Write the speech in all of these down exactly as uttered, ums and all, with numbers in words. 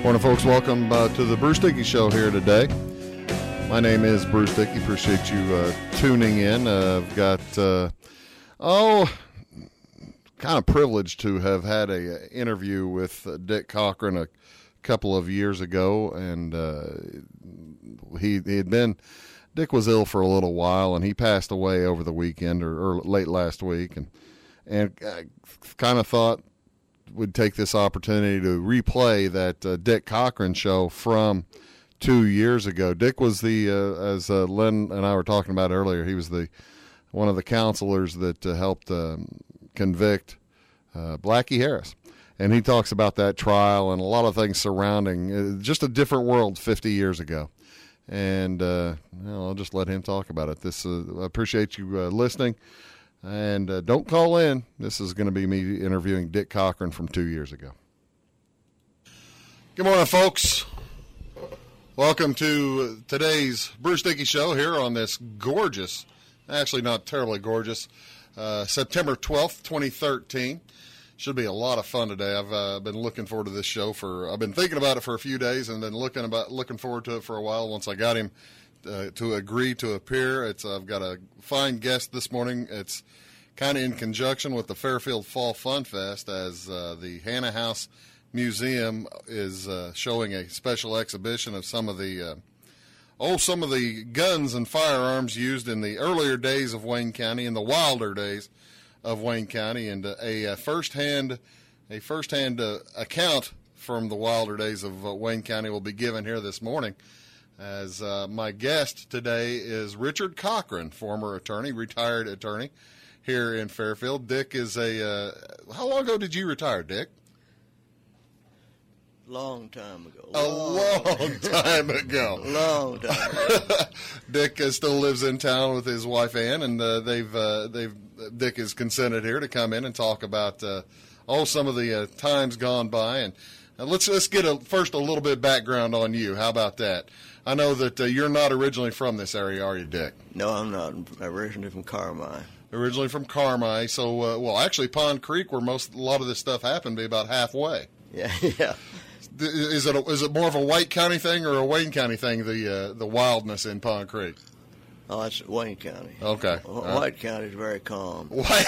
Morning, folks. Welcome uh, to the Bruce Dickey Show here today. My name is Bruce Dickey. Appreciate you uh, tuning in. Uh, I've got, uh, oh, kind of privileged to have had a, a interview with uh, Dick Cochran a couple of years ago, and uh, he, he had been, Dick was ill for a little while, and he passed away over the weekend or, or late last week, and and I kind of thought would take this opportunity to replay that uh, Dick Cochran show from two years ago. Dick was the, uh, as uh, Len and I were talking about earlier, he was the one of the counselors that uh, helped um, convict uh, Blackie Harris. And he talks about that trial and a lot of things surrounding uh, just a different world fifty years ago. And uh, well, I'll just let him talk about it. This uh, I appreciate you uh, listening. And uh, don't call in. This is going to be me interviewing Dick Cochran from two years ago. Good morning, folks. Welcome to today's Bruce Dickey Show here on this gorgeous, actually not terribly gorgeous, uh, September twelfth, twenty thirteen. Should be a lot of fun today. I've uh, been looking forward to this show for, I've been thinking about it for a few days and been looking about looking forward to it for a while. Once I got him uh, to agree to appear, it's I've got a fine guest this morning. It's kind of in conjunction with the Fairfield Fall Fun Fest, as uh, the Hannah House Museum is uh, showing a special exhibition of some of the uh, oh some of the guns and firearms used in the earlier days of Wayne County, in the wilder days of Wayne County, and uh, a, a firsthand a firsthand uh, account from the wilder days of uh, Wayne County will be given here this morning. As uh, my guest today is Richard Cochran, former attorney, retired attorney here in Fairfield. Dick is a. Uh, how long ago did you retire, Dick? Long time ago. A long, long time ago. Long time ago. Dick uh, still lives in town with his wife Ann, and uh, they've uh, they've Dick has consented here to come in and talk about uh, oh some of the uh, times gone by, and uh, let's let's get a, first a little bit of background on you. How about that? I know that uh, you're not originally from this area, are you, Dick? No, I'm not. I'm originally from Carmi. Originally from Carmi, so uh, well, actually Pond Creek, where most a lot of this stuff happened, be about halfway. Yeah, yeah. Is it a, is it more of a White County thing or a Wayne County thing? The uh, the wildness in Pond Creek. Oh, it's Wayne County. Okay. White right. County is very calm. White,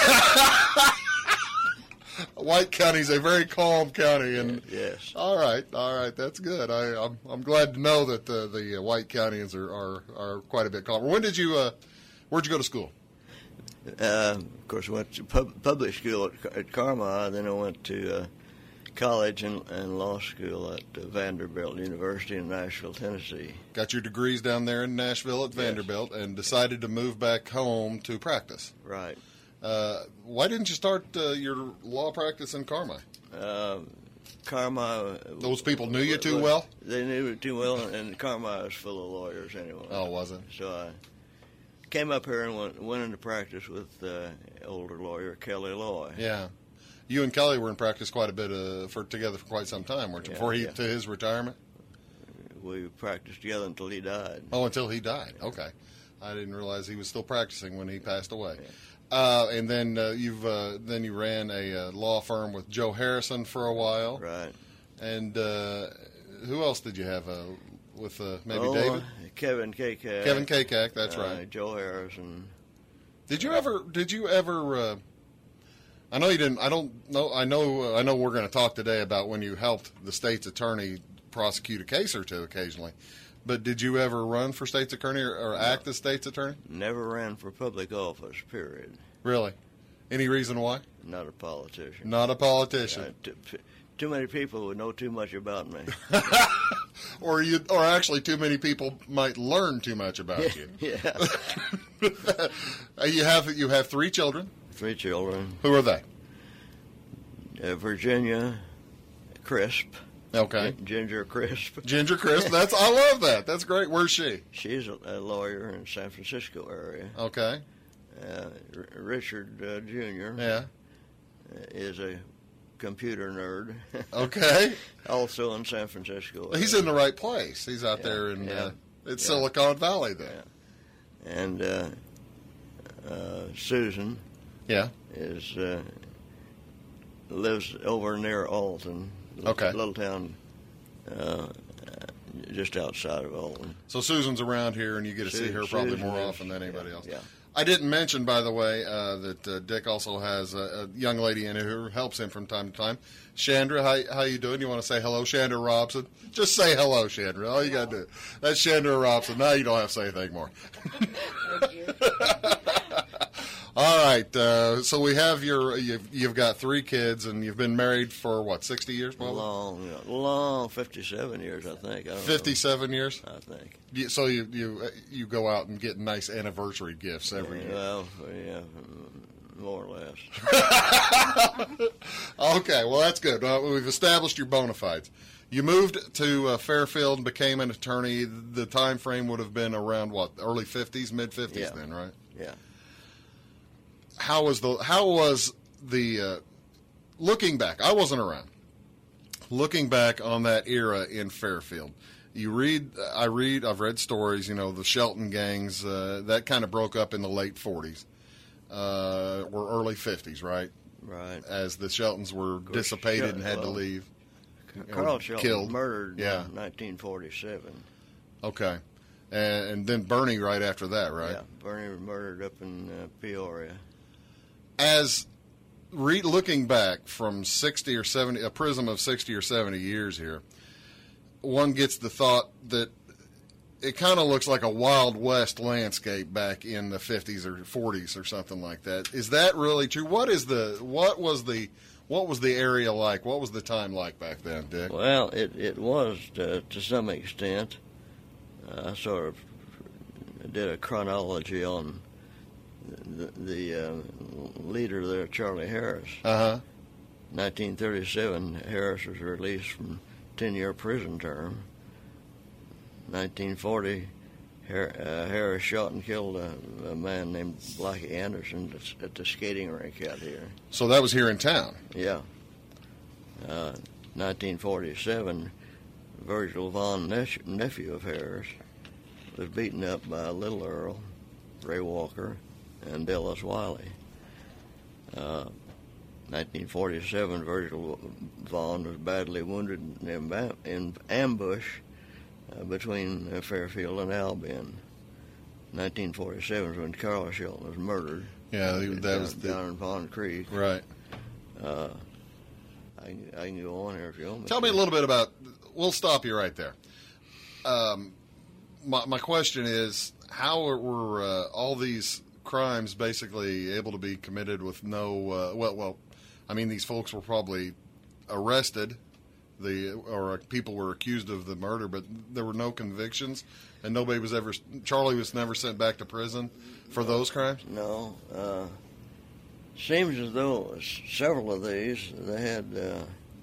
White County is a very calm county, and yes. All right, all right, that's good. I, I'm I'm glad to know that the the White Countyans are, are, are quite a bit calmer. When did you uh, where'd you go to school? Uh, of course, I went to pub- public school at, at Carmi. Then I went to uh, college and, and law school at uh, Vanderbilt University in Nashville, Tennessee. Got your degrees down there in Nashville at Vanderbilt, yes. And decided to move back home to practice. Right. Uh, why didn't you start uh, your law practice in Carmi? Uh, Carmi. Those people knew you too well? They knew it too well, and Carmi was full of lawyers anyway. Oh, was it? So I came up here and went, went into practice with uh, older lawyer Kelly Loy. Yeah. You and Kelly were in practice quite a bit uh, for together for quite some time, weren't you? Yeah, Before he yeah. to his retirement? We practiced together until he died. Oh, until he died. Okay. I didn't realize he was still practicing when he passed away. Yeah. Uh, and then uh, you've uh, then you ran a uh, law firm with Joe Harrison for a while. Right. And uh, who else did you have uh, with uh, maybe oh, David? Kevin Kakak. Kevin Kakak, that's uh, right. Joe Harrison. Did you ever? Did you ever? Uh, I know you didn't. I don't know. I know. Uh, I know we're going to talk today about when you helped the state's attorney prosecute a case or two occasionally. But did you ever run for state's attorney or, or act as state's attorney? Never ran for public office, period. Really? Any reason why? Not a politician. Not a politician. Uh, t- t- too many people would know too much about me. or you, or actually, too many people might learn too much about you. Yeah. you have you have three children. Three children. Who are they? Uh, Virginia Crisp. Okay. Ginger Crisp. Ginger Crisp. That's I love that. That's great. Where's she? She's a, a lawyer in San Francisco area. Okay. Uh, R- Richard uh, Junior Yeah. Is a computer nerd. Okay. Also in San Francisco. He's in the right place. He's out yeah, there in yeah, uh, it's yeah. Silicon Valley there. Yeah. And uh, uh, Susan. Yeah. Is uh, lives over near Alton. Okay. Little town uh, just outside of Alton. So Susan's around here, and you get to see her probably Susan more is, often than anybody yeah, else. Yeah. I didn't mention, by the way, uh, that uh, Dick also has a, a young lady in here who helps him from time to time. Chandra, how how you doing? You want to say hello, Chandra Robson? Just say hello, Chandra. All you got to do. That's Chandra Robson. Now you don't have to say anything more. Thank you. All right. Uh, so we have your you've, you've got three kids, and you've been married for what, sixty years? Probably? Long, long, fifty-seven years, I think. I don't fifty-seven know. years. I think. You, so you you you go out and get nice anniversary gifts every year. Well, yeah, more or less. Okay, well that's good. Uh, we've established your bona fides. You moved to uh, Fairfield and became an attorney. The time frame would have been around what, early fifties, mid fifties, Yeah. then, right? Yeah. How was the how was the uh, looking back? I wasn't around. Looking back on that era in Fairfield, you read. I read. I've read stories. You know, the Shelton gangs uh, that kind of broke up in the late forties, uh, or early fifties, right? Right. As the Sheltons were course, dissipated Shel- and had to well, leave. Carl Or Shelton killed. was murdered Yeah. in nineteen forty-seven. Okay, and, and then Bernie right after that, right? Yeah, Bernie was murdered up in uh, Peoria. As re- looking back from sixty or seventy, a prism of sixty or seventy years here, one gets the thought that it kind of looks like a Wild West landscape back in the fifties or forties or something like that. Is that really true? What is the what was the what was the area like? What was the time like back then, Dick? Well, it, it was to, to some extent. Uh, I sort of did a chronology on the, the uh, leader there, Charlie Harris. Uh huh. nineteen thirty-seven, Harris was released from ten-year prison term. nineteen forty, Har- uh, Harris shot and killed a, a man named Blackie Anderson at, at the skating rink out here. So that was here in town. Yeah. Uh, nineteen forty-seven, Virgil Vaughn, nephew, nephew of Harris, was beaten up by Little Earl, Ray Walker, and Dallas Wiley. Uh, nineteen forty-seven, Virgil Vaughn was badly wounded in, amb- in ambush uh, between uh, Fairfield and Albion. nineteen forty-seven is when Carl Shelton was murdered. Yeah, that down, was the, down in Pond Creek. right. Uh, I, can- I can go on here if you want me. Tell me a to. little bit about. We'll stop you right there. Um, my my question is, how were uh, all these crimes basically able to be committed with no? Uh, well, well, I mean, these folks were probably arrested, the or people were accused of the murder, but there were no convictions, and nobody was ever. Charlie was never sent back to prison for those crimes. No. Uh, seems as though s- several of these, they had uh,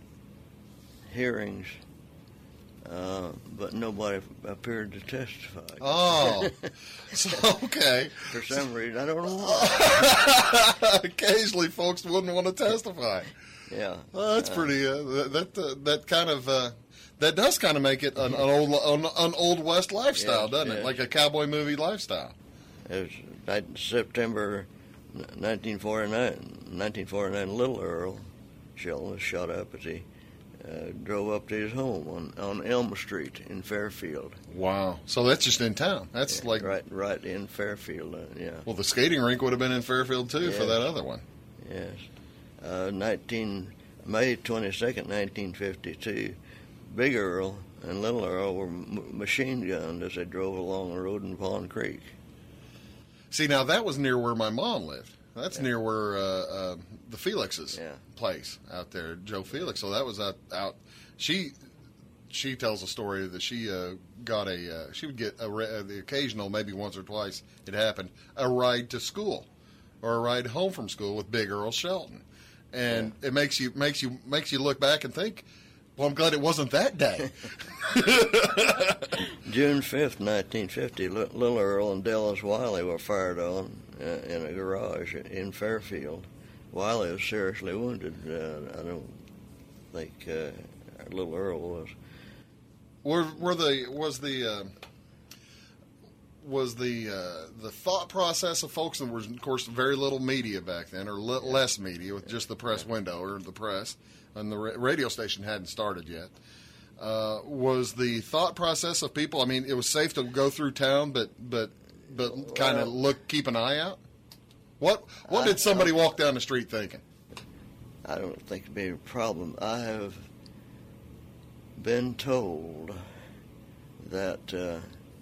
hearings, uh, but nobody appeared to testify. Oh, so, okay. For some reason, I don't know why. Occasionally, folks wouldn't want to testify. Yeah. Well, that's pretty. Uh, that uh, that kind of uh, that does kind of make it an, an old an, an old west lifestyle, Yes, doesn't it? yes. Like a cowboy movie lifestyle. It was ni- September nineteen forty-nine. nineteen forty-nine, Little Earl Shelton was shot up as he uh, drove up to his home on, on Elm Street in Fairfield. Wow. So that's just in town. That's Yeah, like right, right in Fairfield. Uh, yeah. well, the skating rink would have been in Fairfield too for Yes. that other one. Yes. Uh, nineteen May twenty-second, nineteen fifty-two, Big Earl and Little Earl were m- machine gunned as they drove along the road in Pond Creek. See, now that was near where my mom lived. That's near where uh, uh, the Felix's Yeah. place out there, Joe Felix. So that was out. out. She she tells a story that she uh, got a uh, she would get a, re- uh, the occasional, maybe once or twice it happened, a ride to school or a ride home from school with Big Earl Shelton, and it makes you makes you makes you look back and think, well, I'm glad it wasn't that day. June fifth, nineteen fifty, Li- Little Earl and Dallas Wiley were fired on uh, in a garage in Fairfield. Wiley was seriously wounded. Uh, I don't think uh, Little Earl was. Were were the was the uh, was the uh, the thought process of folks, and there was of course very little media back then, or li- less media with just the press window or the press, and the ra- radio station hadn't started yet. Uh, was the thought process of people? I mean, it was safe to go through town, but but but kind of Well, look, keep an eye out. What what I- did somebody walk down the street thinking? I don't think it'd be a problem. I have been told that uh,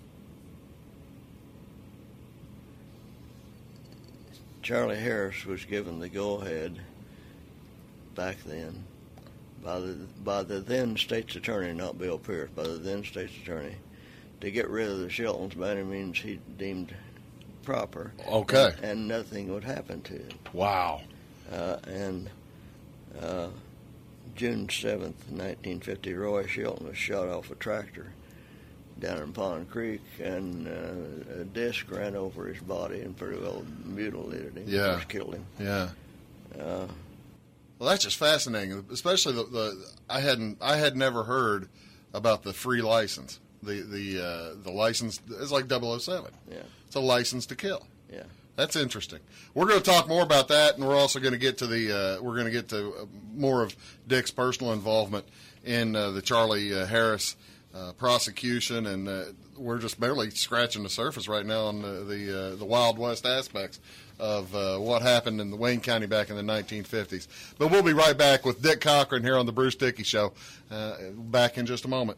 Charlie Harris was given the go-ahead back then by the by the then state's attorney, not Bill Pierce, by the then state's attorney, to get rid of the Sheltons by any means he deemed proper. Okay. And, and nothing would happen to him. Wow. Uh, and uh, June seventh, nineteen fifty, Roy Shelton was shot off a tractor down in Pond Creek, and uh, a disc ran over his body and pretty well mutilated him. Yeah. Just killed him. Yeah. Uh, Well, that's just fascinating. Especially the, the I hadn't I had never heard about the free license. The the uh, the license is like double oh seven. yeah, It's a license to kill. yeah. That's interesting. We're going to talk more about that, and we're also going to get to the uh, we're going to get to uh, more of Dick's personal involvement in uh, the Charlie uh, Harris uh, prosecution, and uh, we're just barely scratching the surface right now on the the, uh, the Wild West aspects of uh, what happened in the Wayne County back in the nineteen fifties. But we'll be right back with Dick Cochran here on the Bruce Dickey Show. Uh, back in just a moment.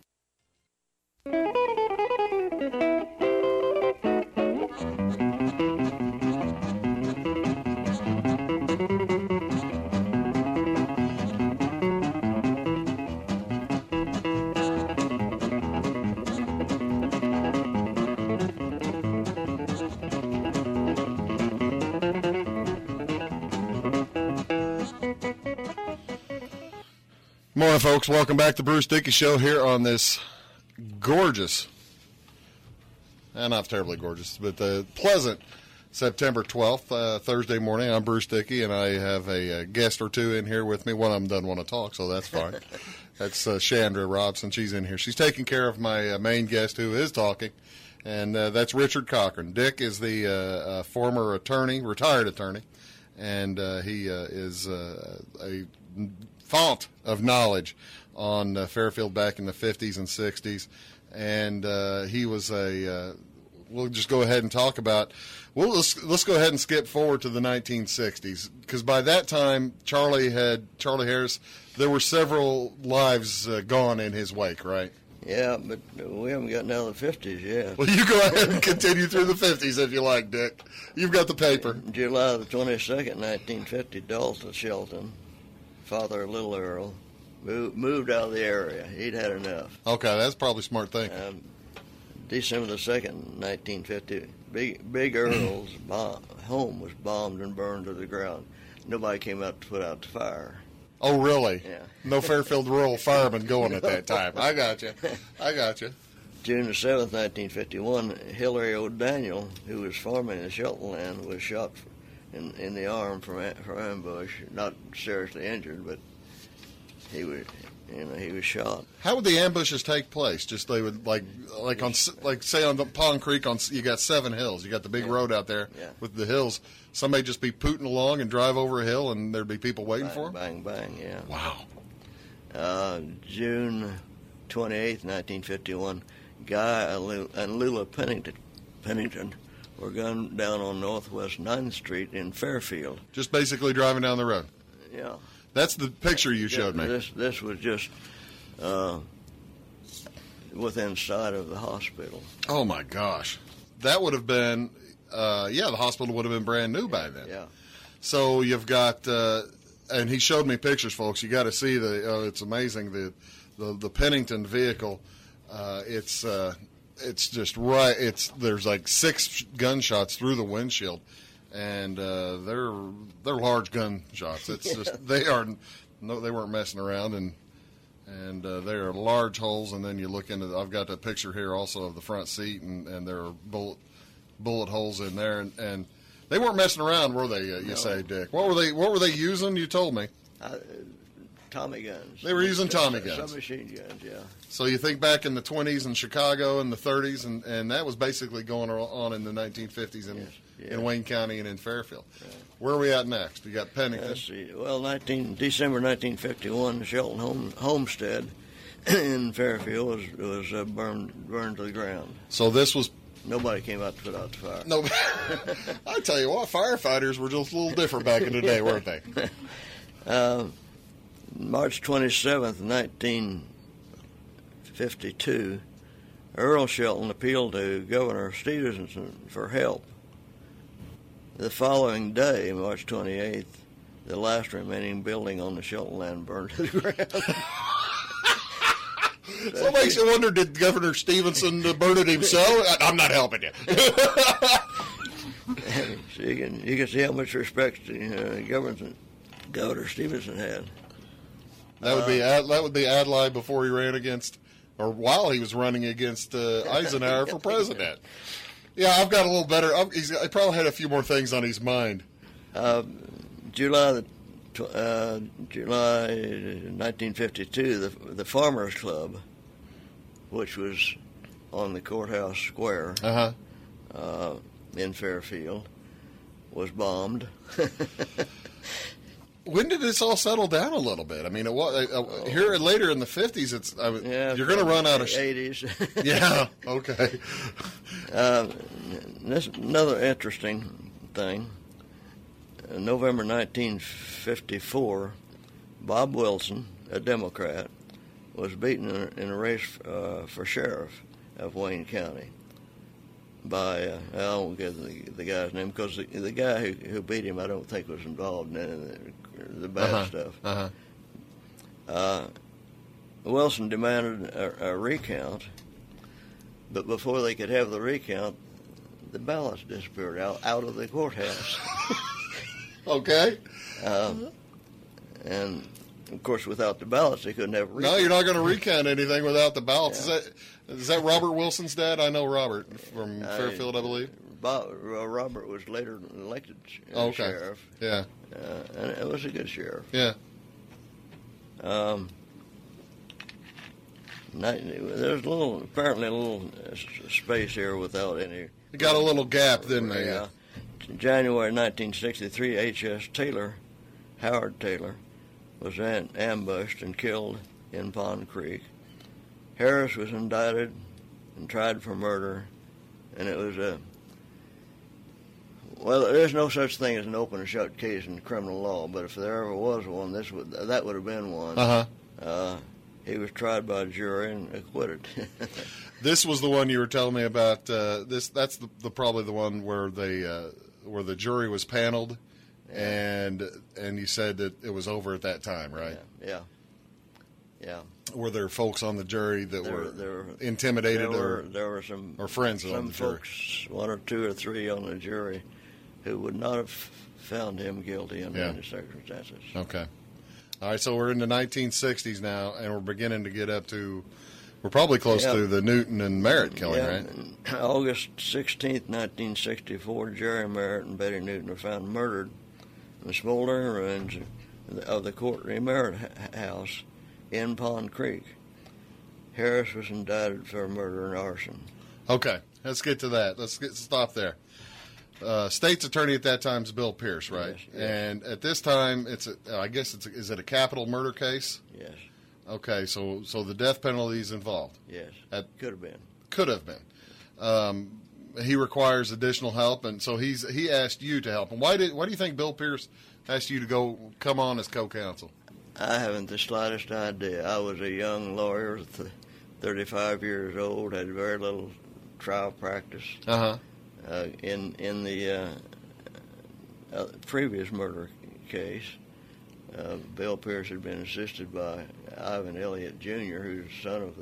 Morning, folks. Welcome back to the Bruce Dickey Show here on this gorgeous, and not terribly gorgeous, but uh, pleasant September twelfth, uh, Thursday morning. I'm Bruce Dickey, and I have a, a guest or two in here with me. One of them doesn't want to talk, so that's fine. That's uh, Chandra Robson. She's in here. She's taking care of my uh, main guest who is talking, and uh, that's Richard Cochran. Dick is the uh, uh, former attorney, retired attorney, and uh, he uh, is uh, a font of knowledge on uh, Fairfield back in the fifties and sixties, and uh, he was a. Uh, we'll just go ahead and talk about. Well, let's let's go ahead and skip forward to the nineteen sixties, because by that time Charlie had Charlie Harris. There were several lives uh, gone in his wake, right? Yeah, but we haven't gotten out of the fifties yet. Well, you go ahead and continue through the fifties if you like, Dick. You've got the paper. July the twenty-second, nineteen fifty, Dalton Shelton, father of Little Earl, moved, moved out of the area. He'd had enough. Okay, that's probably smart thing. Um, December the second, nineteen fifty, Big, Big Earl's bomb, home was bombed and burned to the ground. Nobody came out to put out the fire. Oh, really? Yeah. No Fairfield rural firemen going at that time. I got you. I got you. June the seventh, nineteen fifty-one, Hillary O'Daniel, who was farming in Shelton land, was shot in, in the arm from, from ambush. Not seriously injured, but he was, you know, he was shot. How would the ambushes take place? Just they would like, like on, like say on the Pond Creek, on you got seven hills. You got the big Yeah. road out there Yeah. with the hills. Somebody just be pooting along and drive over a hill, and there'd be people waiting Bang, for them. bang, bang, yeah. Wow. Uh, June twenty-eighth, nineteen fifty-one, Guy and Lula Pennington, Pennington were gunned down on Northwest ninth Street in Fairfield. Just basically driving down the road. Yeah. That's the picture you showed me. This this was just uh, within sight of the hospital. Oh my gosh, that would have been, uh, yeah, the hospital would have been brand new by then. Yeah. So you've got, uh, and he showed me pictures, folks. You got to see the. Uh, it's amazing the, the the Pennington vehicle. Uh, it's uh, it's just right. It's there's like six gunshots through the windshield, and uh, they're they're large gunshots. It's just they are no, they weren't messing around, and and uh, they are large holes. And then you look into. The, I've got a picture here also of the front seat, and, and there are bullet bullet holes in there, and. and they weren't messing around, were they? Uh, you No. say, Dick? What were they? What were they using? You told me. Uh, Tommy guns. They were using Tommy guns. Submachine guns, yeah. So you think back in the twenties in Chicago and the thirties, and, and that was basically going on in the nineteen fifties in, Yes, yeah. in Wayne County and in Fairfield. Right. Where are we at next? We got Pennington. Let's see. Well, nineteen December nineteen fifty-one, Shelton home, Homestead, in Fairfield was was uh, burned burned to the ground. So this was Nobody came out to put out the fire. no. I tell you what, firefighters were just a little different back in the day, weren't they? Uh, March twenty-seventh, nineteen fifty-two, Earl Shelton appealed to Governor Stevenson for help. The following day, March twenty-eighth, the last remaining building on the Shelton land burned to the ground. So it makes you wonder, did Governor Stevenson burn it himself? I'm not helping you. So you can you can see how much respect uh, Governor Governor Stevenson had. That would be Ad, that would be Adlai before he ran against, or while he was running against uh, Eisenhower for president. Yeah, I've got a little better. I've, he's, he probably had a few more things on his mind. Uh, July the uh, July nineteen fifty-two, the the Farmers Club, which was on the courthouse square Uh-huh. uh, in Fairfield, was bombed. When did this all settle down a little bit? I mean, it was, uh, here later in the fifties, it's I mean, Yeah, you're going to run out of. eighties. Yeah. Okay. Uh, this another interesting thing. In November nineteen fifty-four, Bob Wilson, a Democrat, was beaten in a, in a race uh, for sheriff of Wayne County by, uh, I won't give the, the guy's name, because the, the guy who, who beat him I don't think was involved in any of the, the bad uh-huh. stuff. Uh-huh. Uh, Wilson demanded a, a recount, but before they could have the recount, the ballots disappeared out, out of the courthouse. Okay. Uh, and, of course, without the ballots, they couldn't have a recount. No, you're not going to recount anything without the ballots. Yeah. Is that is that Robert Wilson's dad? I know Robert from I- Fairfield, I believe. Bob, uh, Robert was later elected uh, Okay. sheriff, Yeah. uh, and it was a good sheriff. Yeah. Um, not, there's a little, apparently a little uh, s- space here without any. They got a little gap, didn't they? Yeah. January nineteen sixty-three, H S Taylor, Howard Taylor, was an- ambushed and killed in Pond Creek. Harris was indicted and tried for murder, and it was a well. There's no such thing as an open and shut case in criminal law, but if there ever was one, this would that would have been one. Uh-huh. Uh, he was tried by a jury and acquitted. This was the one you were telling me about. Uh, this that's the, the probably the one where they uh, where the jury was paneled, and and you said that it was over at that time, right? Yeah, yeah, yeah. Were there folks on the jury that There- were there- intimidated There or were, there were some or friends some on the jury? folks, one or two or three on the jury, who would not have found him guilty under Yeah. any circumstances. Okay. All right, so we're in the nineteen sixties now, and we're beginning to get up to, we're probably close Yeah. to the Newton and Merritt killing, Yeah, right? and August sixteenth, nineteen sixty-four, Jerry Merritt and Betty Newton were found murdered in the smoldering ruins of the Courtney Merritt ha- house in Pond Creek. Harris was indicted for murder and arson. Okay, let's get to that. Let's get stop there. Uh, state's attorney at that time is Bill Pierce, right? Yes, yes. And at this time, it's a, I guess it's a, is it a capital murder case? Yes, Okay, so so the death penalty is involved. yes, At, could have been. could have been. Um, he requires additional help, and so he's he asked you to help him. Why did why do you think Bill Pierce asked you to go come on as co-counsel? I haven't the slightest idea. I was a young lawyer, th- thirty-five years old, had very little trial practice. Uh-huh. Uh, in in the uh, uh, previous murder case, uh, Bill Pierce had been assisted by Ivan Elliott Junior, who's the son of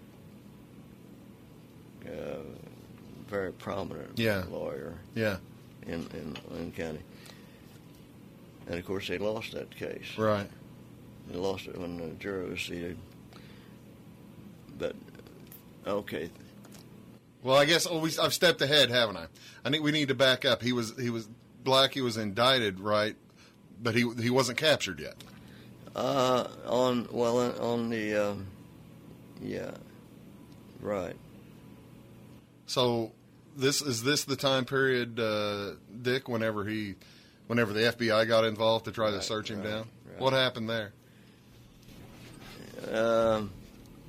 the uh, very prominent Yeah. lawyer Yeah. in, in Lynn County. And, of course, they lost that case. Right. They lost it when the jury was seated. But, okay, Well, I guess oh, we, I've stepped ahead, haven't I? I think we need to back up. He was he was black. He was indicted, right? But he he wasn't captured yet. Uh, on well, uh, on the uh, yeah, right. So this is this the time period, uh, Dick? Whenever he, whenever the F B I got involved to try to Right, search him right, down, right. what happened there? Um,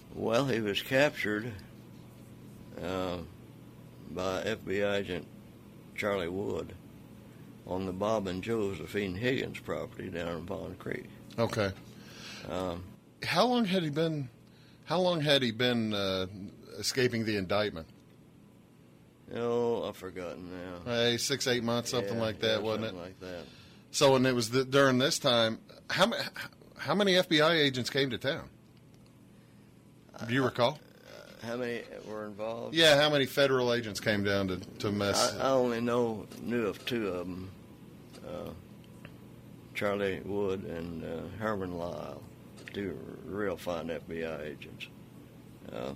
Well, he was captured uh, by F B I agent Charlie Wood on the Bob and Josephine Higgins property down in Pond Creek. Okay. Um, how long had he been? How long had he been uh, escaping the indictment? Oh, I've forgotten now. Hey, six, eight months, something Yeah, like that, yeah, wasn't it? something like that. So, and it was the, during this time. How many? How many F B I agents came to town? Do you recall? Uh, how many were involved? Yeah, how many federal agents came down to, to mess? I, I only know knew of two of them, uh, Charlie Wood and uh, Herman Lyle, two real fine F B I agents. Uh,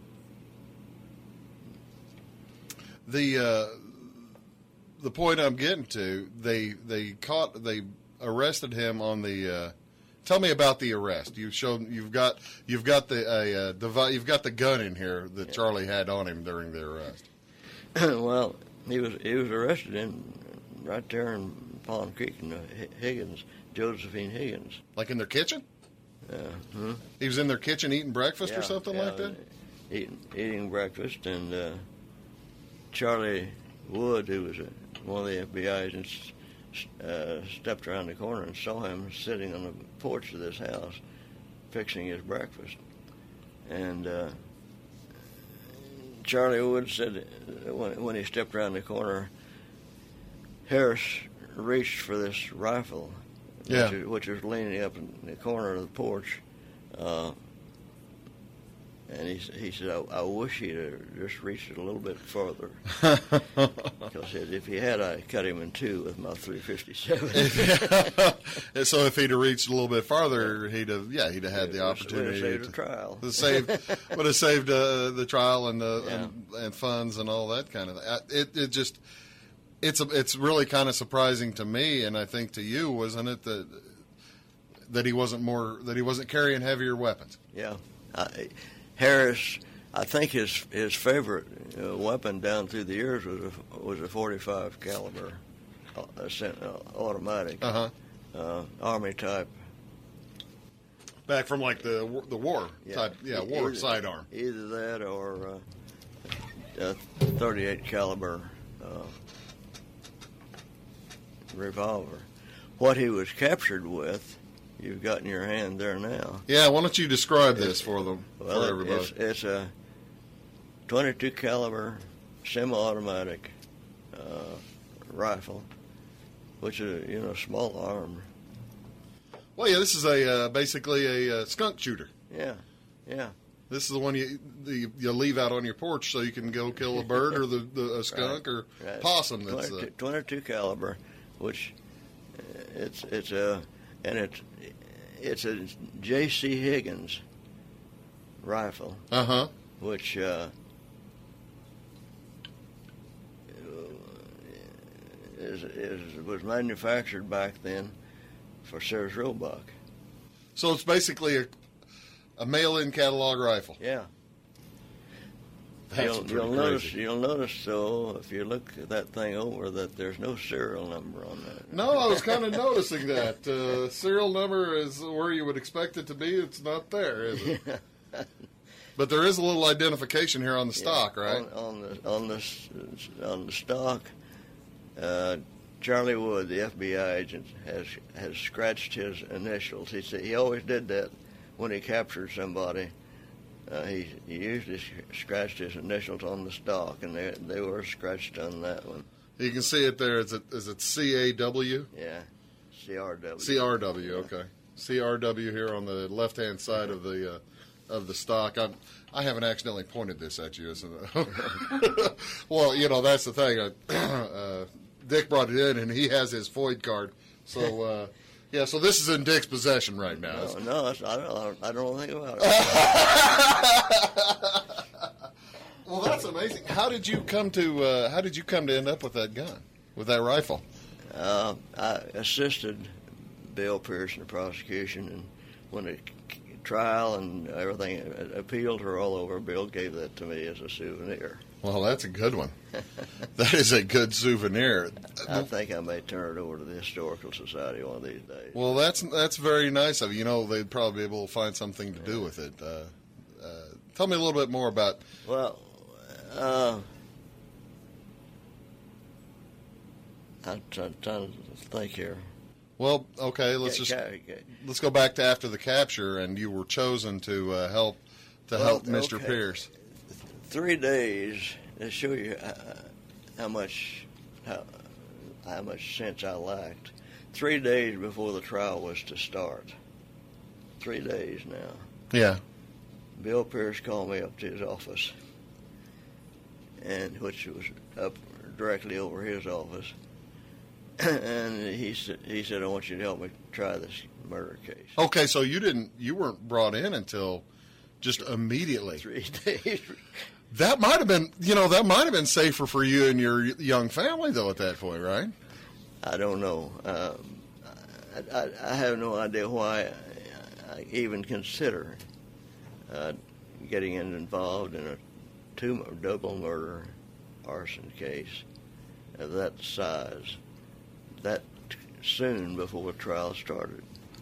the uh, the point I'm getting to, they they caught they arrested him on the. Uh, tell me about the arrest. You've shown you've got you've got the a uh, devi- you've got the gun in here that Yeah. Charlie had on him during the arrest. well, he was he was arrested in right there in Pond Creek in the Higgins, Josephine Higgins. Like in their kitchen? Uh, hmm? He was in their kitchen eating breakfast Yeah, or something yeah, like that? Eating, eating breakfast, and uh, Charlie Wood, who was a, one of the F B I agents, uh, stepped around the corner and saw him sitting on the porch of this house fixing his breakfast. And uh, Charlie Wood said uh, when, when he stepped around the corner, Harris reached for this rifle, Yeah. which, is, which was leaning up in the corner of the porch. Uh, and he, he said, I, I wish he'd have just reached it a little bit further. Because if he had, I cut him in two with my three fifty-seven. So if he'd have reached a little bit farther, he'd have yeah he'd have had the opportunity Would have saved to a trial. to save would have saved uh, the trial and the Yeah. and, and funds and all that kind of thing. It it just it's a, it's really kind of surprising to me, and I think to you, wasn't it, that that he wasn't more that he wasn't carrying heavier weapons? Yeah. I, Harris, I think his his favorite uh, weapon down through the years was a was a forty-five caliber, uh, uh, automatic, Uh-huh. uh, Army type. Back from like the the war Yeah. type, yeah, E- war either, sidearm. Either that or uh, a thirty-eight caliber uh, revolver. What he was captured with, you've got in your hand there now. Yeah, why don't you describe this for them, Well, for everybody? it's, it's a twenty-two caliber semi-automatic uh, rifle, which is a, you know, small arm. Well, yeah, this is a uh, basically a uh, skunk shooter. Yeah, yeah. This is the one you the, you leave out on your porch so you can go kill a bird or the, the a skunk or Right. possum. That's uh, twenty-two, twenty-two caliber, which uh, it's it's a and it's it's a J C Higgins rifle, uh huh. which uh, is, is was manufactured back then for Sears Roebuck. So it's basically a a mail-in catalog rifle. Yeah. That's You'll, pretty you'll crazy. notice. You'll notice, though, if you look that thing over, that there's no serial number on that. No, I was kind of noticing that. Uh, serial number is where you would expect it to be. It's not there, is it? But there is a little identification here on the stock, right? On, on the on the s- on the stock, uh, Charlie Wood, the F B I agent, has has scratched his initials. He said he always did that when he captured somebody. Uh, he, he usually scratched his initials on the stock, and they they were scratched on that one. You can see it there. Is it is it C A W? Yeah, C R W. C R W. Okay, C R W here on the left-hand side of the uh, of the stock. I'm, I haven't accidentally pointed this at you, isn't it? Well, you know that's the thing. Uh, uh, Dick brought it in, and he has his Foyd card. So uh, yeah, so this is in Dick's possession right now. No, no, that's, I don't. I don't think about it. Well, that's amazing. How did you come to uh, How did you come to end up with that gun, with that rifle? Uh, I assisted Bill Pierce in the prosecution, and when the trial and everything, appeals were all over, Bill gave that to me as a souvenir. Well, that's a good one. That is a good souvenir. I think I may turn it over to the Historical Society one of these days. Well, that's that's very nice of you. You know, they'd probably be able to find something to do with it. Uh, Uh, tell me a little bit more about. Well, uh, I'm trying, trying to think here. Well, okay, let's just let's go back to after the capture, and you were chosen to uh, help to well, help Mister okay. Pierce. Three days to show you how, how much how, how much sense I lacked. Three days before the trial was to start. Three days now. Yeah. Bill Pierce called me up to his office, and which was up directly over his office. And he said, "He said I want you to help me try this murder case." Okay, so you didn't, you weren't brought in until just immediately. Three days. That might have been, you know, that might have been safer for you and your young family, though, at that point, right? I don't know. Um, I, I, I have no idea why I, I even consider uh, getting involved in a two double murder arson case of that size that soon before the trial started.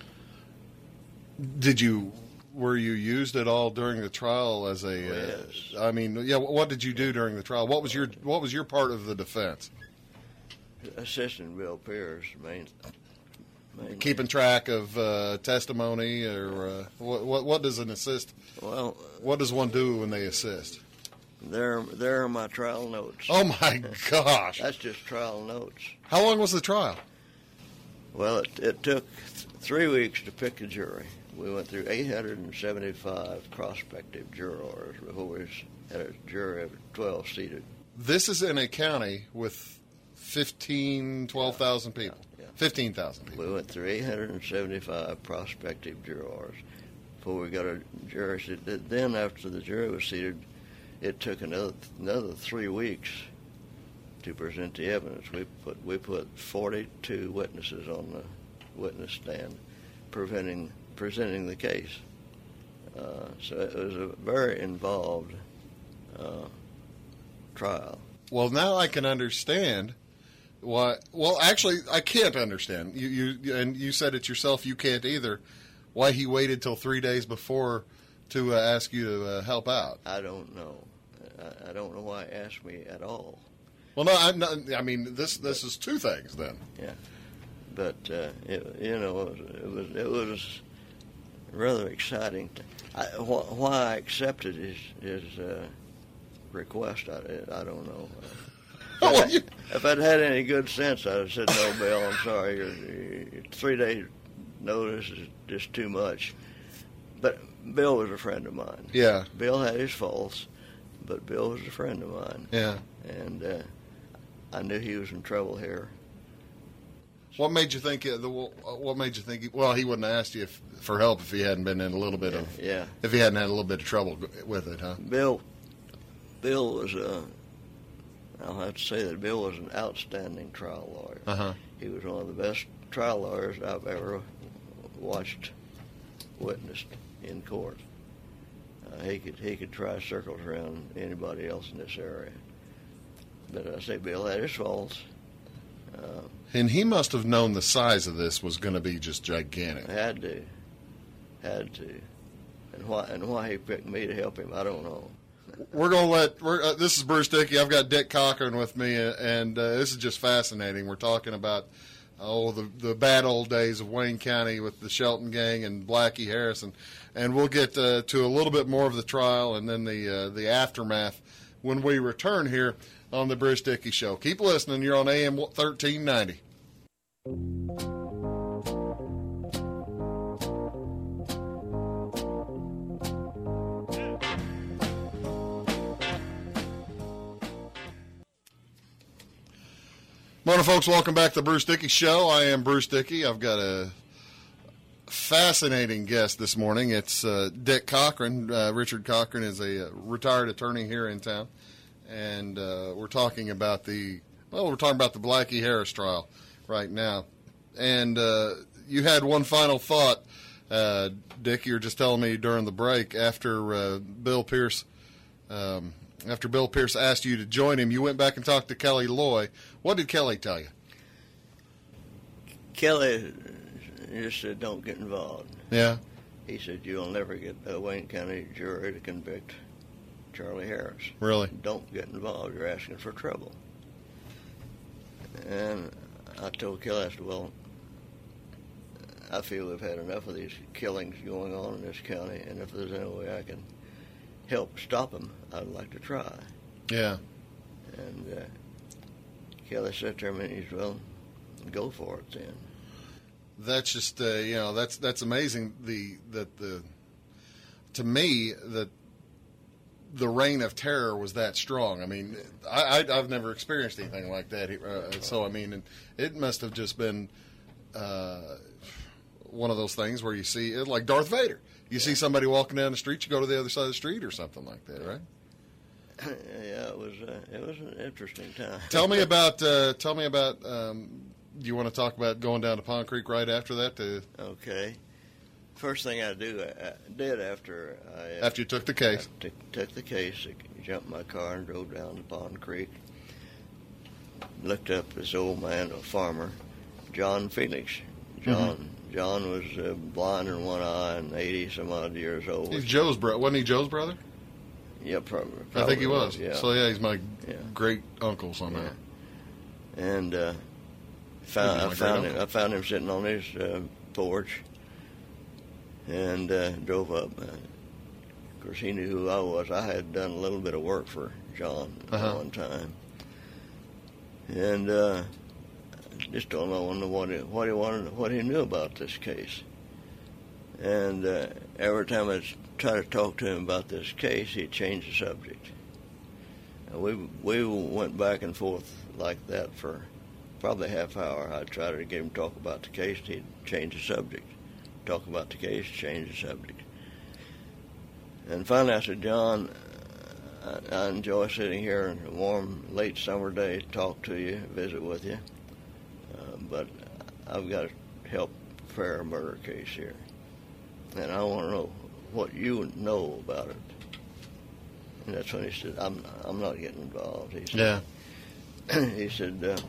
Did you, were you used at all during the trial as a, Oh, yes. uh, I mean, yeah, what did you do during the trial? What was your, what was your part of the defense? Assisting Bill Pierce, main, mainly. Keeping track of uh, testimony, or uh, what, what, what does an assist, Well, what does one do when they assist? there, there are my trial notes. Oh, my gosh. That's just trial notes. How long was the trial? Well, it, it took th- three weeks to pick a jury. We went through eight hundred seventy-five prospective jurors before we had a jury of twelve seated. This is in a county with fifteen, twelve thousand people. Yeah. fifteen thousand people. We went through eight hundred seventy-five prospective jurors before we got a jury seated. Then, after the jury was seated, it took another another three weeks to present the evidence. We put we put forty-two witnesses on the witness stand, preventing presenting the case. Uh, so it was a very involved uh, trial. Well, now I can understand why. Well, actually, I can't understand. You, you, and you said it yourself. You can't either. Why he waited till three days before to uh, ask you to uh, help out? I don't know. I, I don't know why he asked me at all. Well, no, I'm not, I mean this. This is two things then. Yeah, but uh, it, you know, it was it was rather exciting. To, I, wh- why I accepted his his uh, request, I, I don't know. Uh, Oh, well, if, I, you- if I'd had any good sense, I'd have said, "No, Bill, I'm sorry. Your, your three days notice is just too much." But Bill was a friend of mine. Yeah. Bill had his faults, but Bill was a friend of mine. Yeah. And uh, I knew he was in trouble here. What made you think? Uh, the, what made you think? He, well, he wouldn't have asked you if, for help if he hadn't been in a little bit Yeah, of. yeah. If he hadn't had a little bit of trouble with it, huh? Bill, Bill was a. I'll have to say that Bill was an outstanding trial lawyer. Uh huh. He was one of the best trial lawyers I've ever watched, witnessed in court. Uh, he could he could try circles around anybody else in this area. But I say Bill had his faults. Uh, And he must have known the size of this was going to be just gigantic. had to, had to, and why and why he picked me to help him, I don't know. We're going to let, we're, uh, this is Bruce Dickey. I've got Dick Cochran with me, uh, and uh, this is just fascinating. We're talking about, oh, the, the bad old days of Wayne County with the Shelton gang and Blackie Harrison. And we'll get uh, to a little bit more of the trial and then the uh, the aftermath when we return here on the Bruce Dickey Show. Keep listening. You're on A M thirteen ninety. Morning, folks. Welcome back to the Bruce Dickey Show. I am Bruce Dickey. I've got a fascinating guest this morning. It's uh, Dick Cochran. Uh, Richard Cochran is a uh, retired attorney here in town, and uh, we're talking about the well, we're talking about the Blackie Harris trial right now. And uh, you had one final thought, uh, Dick. You were just telling me during the break after uh, Bill Pierce. Um, After Bill Pierce asked you to join him, you went back and talked to Kelly Loy. What did Kelly tell you? Kelly just said, "Don't get involved." Yeah. he said, "You'll never get a Wayne County jury to convict Charlie Harris. Really? Don't get involved. You're asking for trouble." And I told Kelly, I said, "Well, I feel we've had enough of these killings going on in this county, and if there's any way I can help stop them, I'd like to try." Yeah. And uh, Kelly said to me, he said, "Well, go for it then." That's just uh, you know that's that's amazing. The that the to me that the reign of terror was that strong. I mean, I, I I've never experienced anything like that. Uh, so I mean, it must have just been uh, one of those things where you see it like Darth Vader. You see somebody walking down the street, you go to the other side of the street or something like that, right? Yeah, it was uh, it was an interesting time. Tell me about uh, tell me about. Um, do you want to talk about going down to Pond Creek right after that? To, Okay. First thing I do I did after I after you took the case, I t- took the case, I jumped in my car and drove down to Pond Creek. Looked up this old man, a farmer, John Felix. John mm-hmm. John was uh, blind in one eye and eighty some odd years old. He's Joe's brother. Wasn't he Joe's brother? Yeah, probably. I think he was. Yeah. So yeah, he's my yeah. great uncle somehow. Yeah. And uh, found, I found him. I found him sitting on his uh, porch, and uh, drove up. Uh, of course, he knew who I was. I had done a little bit of work for John uh-huh. at one time, and uh, just don't know what he, what he wanted, what he knew about this case. And uh, every time I tried to talk to him about this case, he'd change the subject. And we we went back and forth like that for probably a half hour. I'd try to get him to talk about the case, and he'd change the subject. Talk about the case, change the subject. And finally I said, "John, I, I enjoy sitting here on a warm, late summer day to talk to you, visit with you, uh, but I've got to help a fair murder case here. And I want to know what you know about it." And that's when he said, I'm I'm not getting involved. He said, yeah. He said, uh,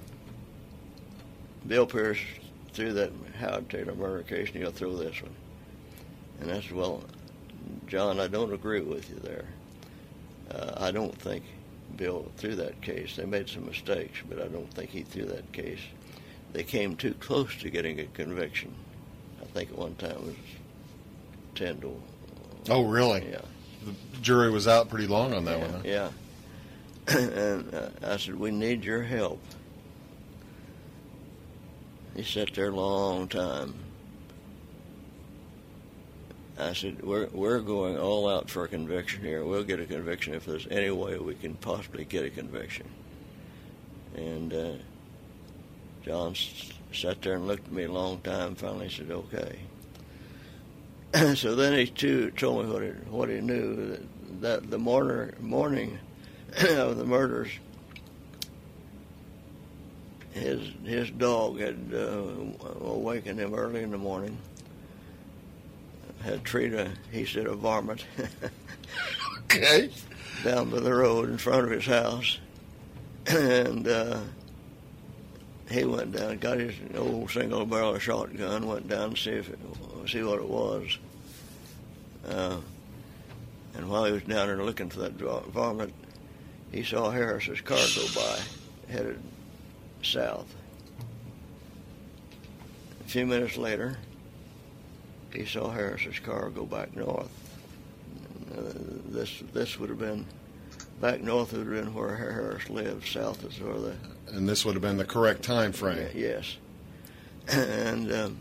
"Bill Pierce threw that Howard Taylor murder case, and he'll throw this one." And I said, "Well, John, I don't agree with you there. Uh, I don't think Bill threw that case. They made some mistakes, but I don't think he threw that case. They came too close to getting a conviction. I think at one time it was ten to. Oh, really? Yeah. The jury was out pretty long on that yeah, one. Huh? Yeah. And uh, I said, "We need your help." He sat there a long time. I said, we're, we're going all out for a conviction here. We'll get a conviction if there's any way we can possibly get a conviction." And uh, John s- sat there and looked at me a long time. Finally said, "Okay." So then he too told me what he, what he knew, that, that the morning, morning of the murders, his his dog had uh, awakened him early in the morning, had treated a, he said, a varmint Okay. down by the road in front of his house. And uh, he went down, got his old single-barrel shotgun, went down to see if it, see what it was. Uh, and while he was down there looking for that varmint, he saw Harris's car go by, headed south. A few minutes later, he saw Harris's car go back north. Uh, this this would have been back north would have been where Harris lived. South is where the And this would have been the correct time frame. yes. And um,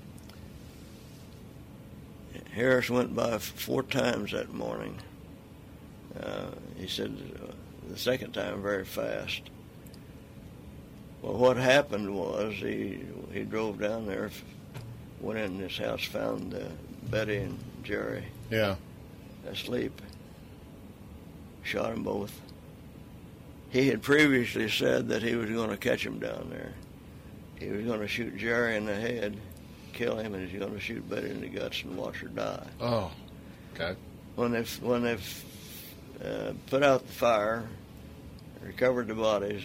Harris went by four times that morning. Uh, he said uh, the second time very fast. Well, what happened was he he drove down there, went in this house, found uh, Betty and Jerry Yeah. asleep, shot them both. He had previously said that he was going to catch them down there. He was going to shoot Jerry in the head, kill him, and he was going to shoot Betty in the guts and watch her die. Oh, okay. When they when they uh, put out the fire, recovered the bodies,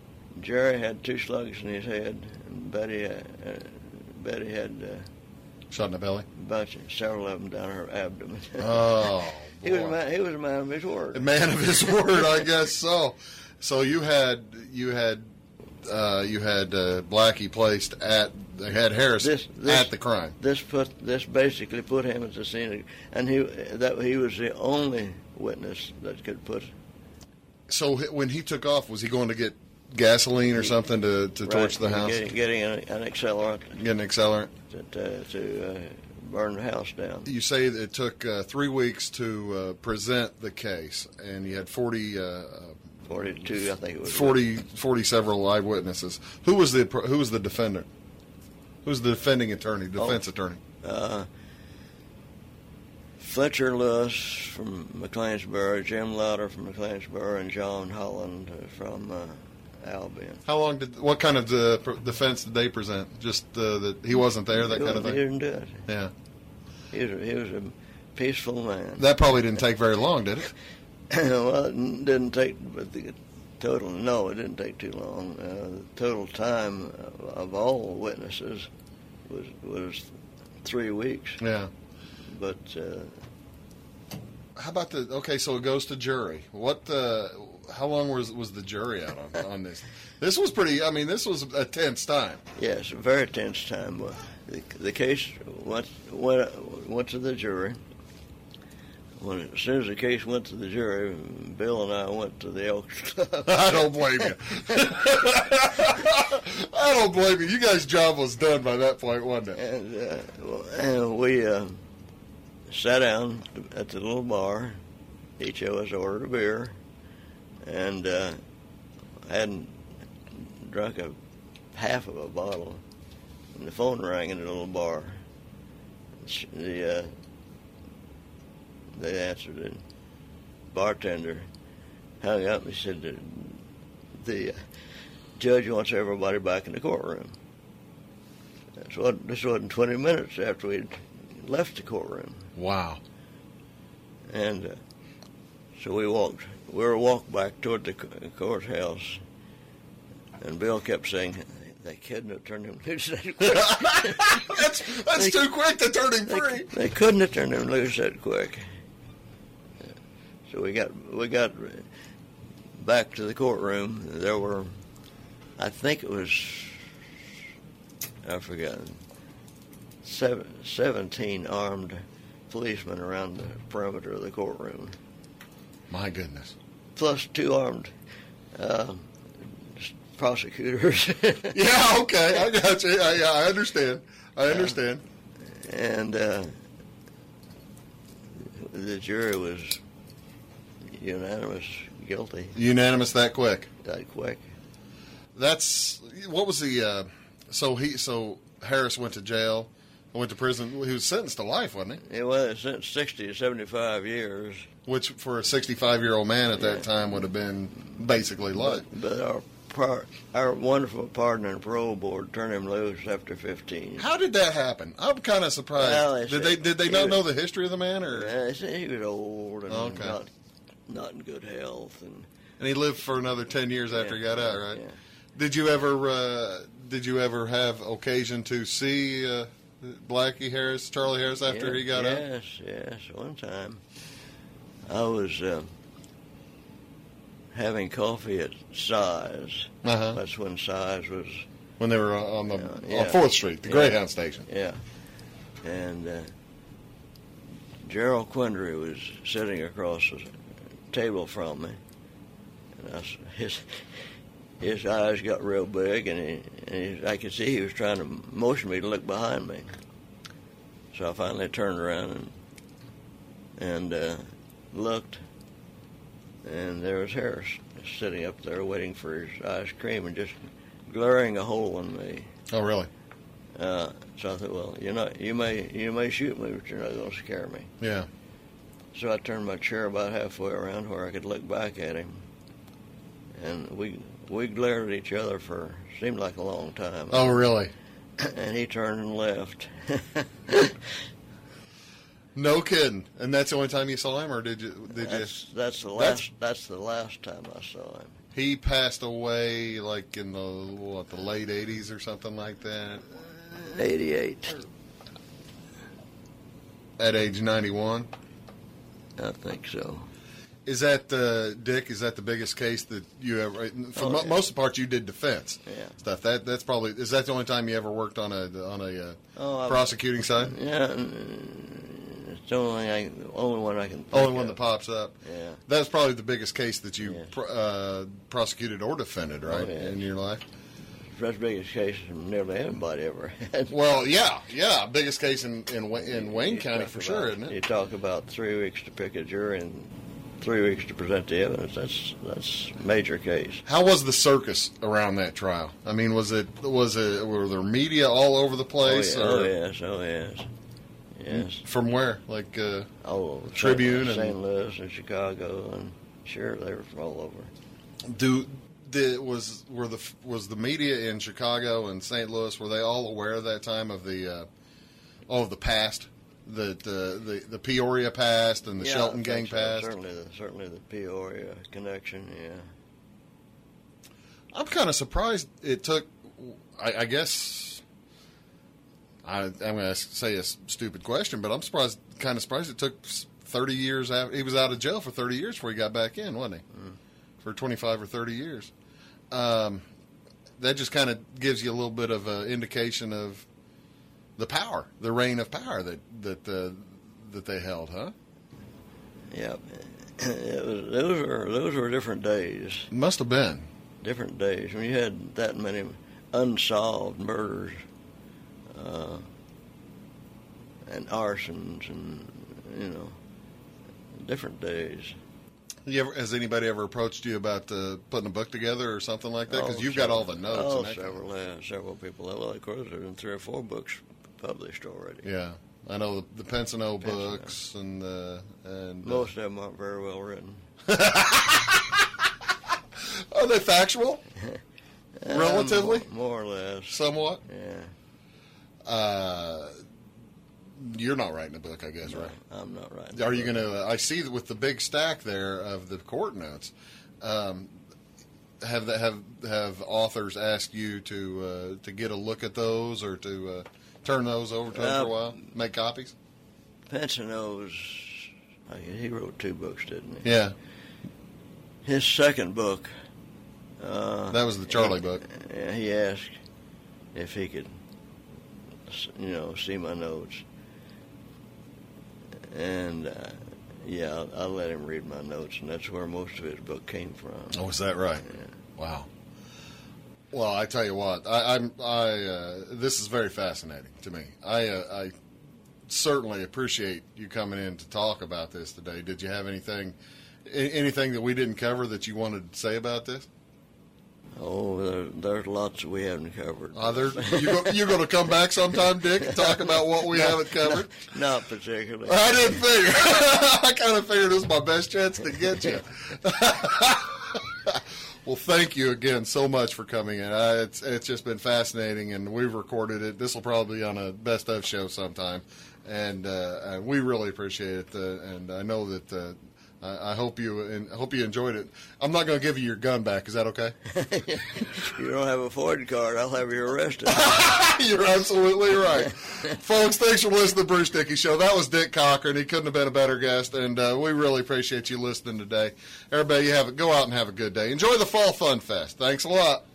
Jerry had two slugs in his head, and Betty uh, uh, Betty had uh, Shot in the belly? bunch, several of them down her abdomen. Oh, he was a boy. man, he was a man of his word. A man of his word, I guess so. So you had you had uh, you had uh, Blackie placed at they had Harris This- this- at the crime. This put this basically put him at the scene, and he that he was the only witness that could put. So h- when he took off, was he going to get gasoline or something to, to torch the house? Getting, getting an, an accelerant Get an accelerant? to, to, to uh, burn the house down. You say that it took uh, three weeks to uh, present the case, and you had forty, uh, Forty-two, I think it was. forty, forty several eyewitnesses. Who was the who was the defendant? Who was the defending attorney, defense Oh. attorney? Uh, Fletcher Lewis from McLeansboro, Jim Lauder from McLeansboro, and John Holland from uh, Albion. How long did? What kind of uh, pr- defense did they present? Just uh, that he wasn't there, that he, kind of he thing. didn't do it. Yeah, He was, a, he was a peaceful man. that probably didn't take very long, did it? Well, it didn't take, but the total, no, it didn't take too long. Uh, the total time of, of all witnesses was was three weeks. Yeah. But uh, How about the? Okay, so it goes to jury. What? Uh, how long was was the jury out on, on this? This was pretty. I mean, this was a tense time. yes, a very tense time. Uh, The, the case went, went went to the jury. When as soon as the case went to the jury, Bill and I went to the Elks Club. I don't blame you. I don't blame you. You guys' job was done by that point, wasn't it? And, uh, and we uh, sat down at the little bar. Each of us ordered a beer, and uh, hadn't drunk a half of a bottle. And the phone rang in the little bar. The uh, they answered it. Bartender hung up and he said that the uh, judge wants everybody back in the courtroom. This wasn't, this wasn't twenty minutes after we'd left the courtroom. Wow. And uh, so we walked, we were walked back toward the co- courthouse, and Bill kept saying, they couldn't have turned him loose that quick. that's that's They- too quick to turn him They, free. they couldn't have turned him loose that quick. So we got we got back to the courtroom. There were, I think it was, I forgot, seven, seventeen armed policemen around the perimeter of the courtroom, My goodness. plus two armed uh, prosecutors. Yeah. Okay. I got you. I, yeah, I understand. I understand. And uh, the jury was unanimous guilty Unanimous that quick. that quick. That's what was the. Uh, so he. So Harris went to jail. Went to prison. He was sentenced to life, wasn't he? It was since sixty to seventy-five years. Which, for a sixty-five-year-old man at that time, would have been basically life. But our par- our wonderful pardon and parole board turned him loose after fifteen. How did that happen? I'm kind of surprised. Well, they did they said did they he not was- know the history of the man, or Yeah, they said he was old and Okay. not not in good health, and and he lived for another ten years after he got out, right? Yeah. Did you ever uh, did you ever have occasion to see uh, Blackie Harris, Charlie Harris, after Yeah, he got out? Yes, yes. One time, I was uh, having coffee at Size. Uh-huh. That's when Size was, When they were on the Yeah, yeah. on Fourth Street, the Yeah. Greyhound station. yeah. And uh, Gerald Quindry was sitting across the table from me, and I s his his eyes got real big, and, he, and he, I could see he was trying to motion me to look behind me. So I finally turned around and and uh, looked, and there was Harris sitting up there waiting for his ice cream and just glaring a hole in me. Oh, really? Uh, so I thought, well, you know, you may you may shoot me, but you're not going to scare me. Yeah. So I turned my chair about halfway around where I could look back at him, and we we glared at each other for seemed like a long time. Oh, really? And he turned and left. No kidding. And that's the only time you saw him, or did you? Did That's you? that's the last That's- that's the last time I saw him. He passed away like in the what the late eighties or something like that. eighty-eight. at age ninety-one. I think so. Is that, uh, Dick, is that the biggest case that you ever, for Oh, mo- yeah. most of the part you did defense Yeah. stuff. That That's probably, is that the only time you ever worked on a on a uh, Oh, I- prosecuting side? Yeah, and it's the only, I, only one I can think Only one of. that pops up. Yeah. That's probably the biggest case that you Yeah. pr- uh, prosecuted or defended, right, Oh, yeah. in your life? That's the biggest case nearly anybody ever had. Well, yeah, yeah, biggest case in in, Wa- in Wayne You County talk for about- sure, isn't You it? talk about three weeks to pick a jury and three weeks to present the evidence. That's that's a major case. How was the circus around that trial? I mean, was it was it were there media all over the place? Oh, yeah, or oh yes, oh yes, yes. From where? Like, uh, Oh, Tribune Saint and- Saint Louis and Chicago, and sure they were from all over. do the was were the was the media in Chicago and Saint Louis, were they all aware at that time of the uh, oh of the past, the the the, the Peoria past and the Yeah, Shelton I gang think so. past? Certainly, the, certainly the Peoria connection. Yeah. I'm kind of surprised it took. I, I guess I, I'm going to say a stupid question, but I'm surprised, kind of surprised it took thirty years. After, he was out of jail for thirty years before he got back in, wasn't he? Mm. For twenty-five or thirty years. Um, that just kind of gives you a little bit of an indication of the power, the reign of power that that uh, that they held, huh? Yeah. It was, those were those were different days. Must have been. Different days when you had that many unsolved murders uh, and arsons, and you know, different days. You ever, has anybody ever approached you about uh, putting a book together or something like that? Because Oh, you've several- got all the notes. Oh, and that kind of- several, yeah, several people. Well, of course, there's been three or four books published already. Yeah, I know the, the Pensano Pensano. books and uh, and uh, Most of them aren't very well written. are they factual? Relatively, Um, more or less. somewhat. Yeah. Uh, you're not writing a book, I guess, No, right? I'm not right. Are you going to? I see that with the big stack there of the court notes. Um, have the, have have authors asked you to uh, to get a look at those or to uh, turn those over to them Uh, for a while, make copies? Pensano's, he wrote two books, didn't he? Yeah, His second book. Uh, that was the Charlie he, book. uh, He asked if he could, s- you know, see my notes. And, uh, yeah, I'll, I'll let him read my notes, and that's where most of his book came from. Oh, is that right? Yeah. Wow. Well, I tell you what, I, I'm I uh, this is very fascinating to me. I uh, I certainly appreciate you coming in to talk about this today. Did you have anything a- anything that we didn't cover that you wanted to say about this? Oh, there, there's lots that we haven't covered. Uh, there, you go, you're going to come back sometime, Dick, and talk about what we haven't covered? Not particularly. I didn't figure. I kind of figured this was my best chance to get you. Well, thank you again so much for coming in. I, it's it's just been fascinating, and we've recorded it. This will probably be on a best of show sometime, and uh, uh, we really appreciate it. Uh, and I know that uh, I, I hope you and I hope you enjoyed it. I'm not going to give you your gun back. Is that okay? You don't have a Ford card, I'll have you arrested. You're absolutely right. Folks, thanks for listening to the Bruce Dickey Show. That was Dick Cochran. He couldn't have been a better guest, and uh, we really appreciate you listening today. Everybody, you have it. Go out and have a good day. Enjoy the Fall Fun Fest. Thanks a lot.